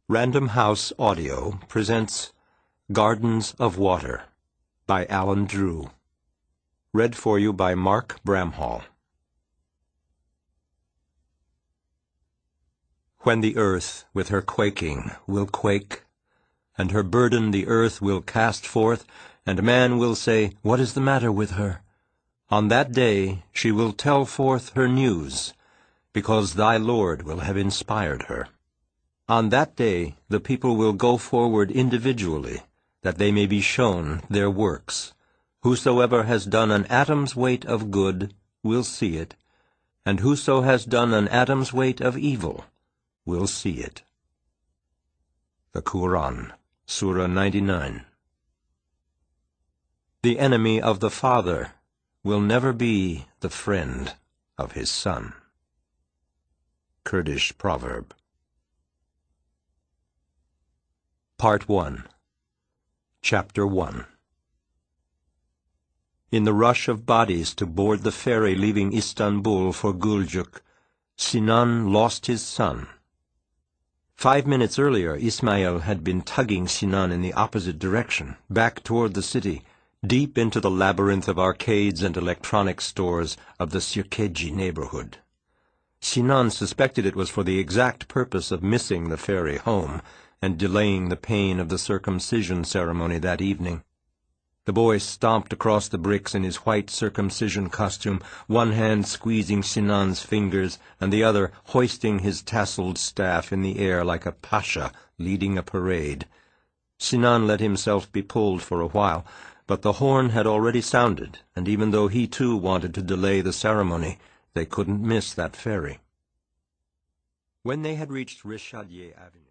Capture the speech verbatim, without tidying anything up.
Random House Audio presents Gardens of Water by Alan Drew. Read for you by Mark Bramhall. When the earth with her quaking will quake, and her burden the earth will cast forth, and man will say, "What is the matter with her?" On that day she will tell forth her news, because thy Lord will have inspired her. On that day the people will go forward individually, that they may be shown their works. Whosoever has done an atom's weight of good will see it, and whoso has done an atom's weight of evil will see it. The Quran, Surah ninety-nine. The enemy of the father will never be the friend of his son. Kurdish proverb. Part one. Chapter one. In the rush of bodies to board the ferry leaving Istanbul for Guljuk, Sinan lost his son. Five minutes earlier, Ismail had been tugging Sinan in the opposite direction, back toward the city, deep into the labyrinth of arcades and electronic stores of the Sirkeji neighborhood. Sinan suspected it was for the exact purpose of missing the ferry home and delaying the pain of the circumcision ceremony that evening. The boy stomped across the bricks in his white circumcision costume, one hand squeezing Sinan's fingers and the other hoisting his tasseled staff in the air like a pasha leading a parade. Sinan let himself be pulled for a while, but the horn had already sounded, and even though he too wanted to delay the ceremony, they couldn't miss that ferry. When they had reached Rishadieh Avenue,